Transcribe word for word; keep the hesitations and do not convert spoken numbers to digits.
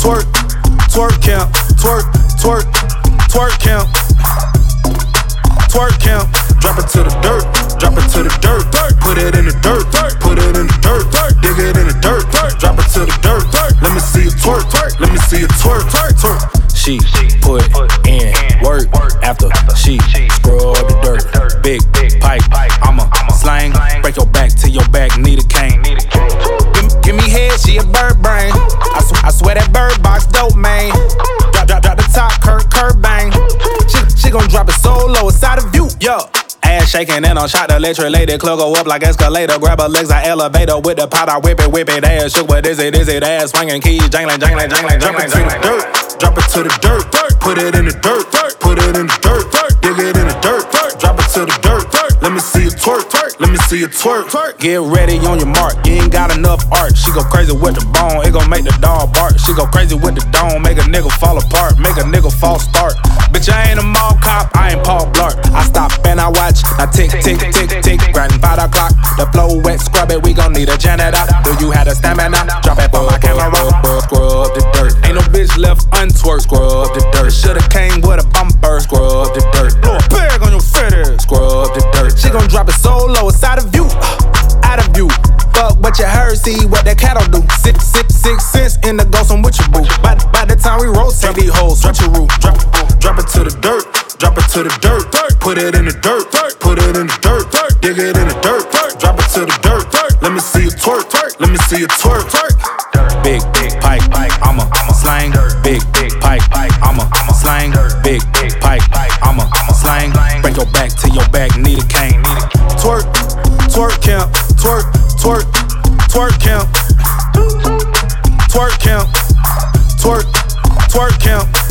twerk, twerk count, twerk, twerk, twerk count, twerk count. Drop it to the dirt, drop it to the dirt, put it in the dirt, put it in the dirt, dig it in the dirt, drop it to the dirt. Let me see you twerk, let me see you twerk, twerk. She put in work after she scrub the dirt. Big pipe, I'm a slang. Break your back till your back need a cane. Give, give me head, she a bird brain. I, sw- I swear that bird box dope, man. Drop, drop, drop the top, curb, curb bang. She, she gon' drop it so low, it's out of view, yo. Ass shaking and on shot the electric lady. Club go up like escalator. Grab her legs like elevator. With the pot, I whip it, whip it. Ass shook, but is it, is it? Ass swinging keys, jangling, jangling, jangling, jangling, jangling. Dirt, drop it to the dirt. Put it in the dirt, put it in the dirt. Dig it in the dirt, drop it to the dirt. Let me see you twerk, let me see you twerk. Get ready on your mark, you ain't got enough art. She go crazy with the bone, it gon' make the dog bark. She go crazy with the dome, make a nigga fall apart, make a nigga false start. Bitch, I ain't a mall cop, I ain't Paul Blart. I stop and I watch, now tick, tick, tick, tick. Grinding five o'clock, the flow wet, scrub it, we gon' need a janitor. Do you have the stamina? Drop it for my camera, scrub the dirt. Ain't no bitch left untwerk, scrub the dirt. Shoulda came with a bumper, scrub the dirt. Throw a bag on your fitted, scrub the dirt. She gon' drop it so low, it's out of view, out of view. Fuck what you heard, see what that cattle do. Six, six, six cents in the ghost, I'm with your boo. By, by the time we rotate these hoes, drop your roof. Drop, drop it to the dirt, drop it to the dirt. Put it in the dirt, put it in the dirt. Dig it in the dirt, drop it to the dirt. Let me see you twerk, let me see you twerk. Big, big pipe, I'm a slang. Big, big pipe, I'm a slang. Big, big pipe, I'm a slang. Break your back till your back need a cane. Twerk, twerk count, twerk, twerk, twerk count, twerk count, twerk, twerk count.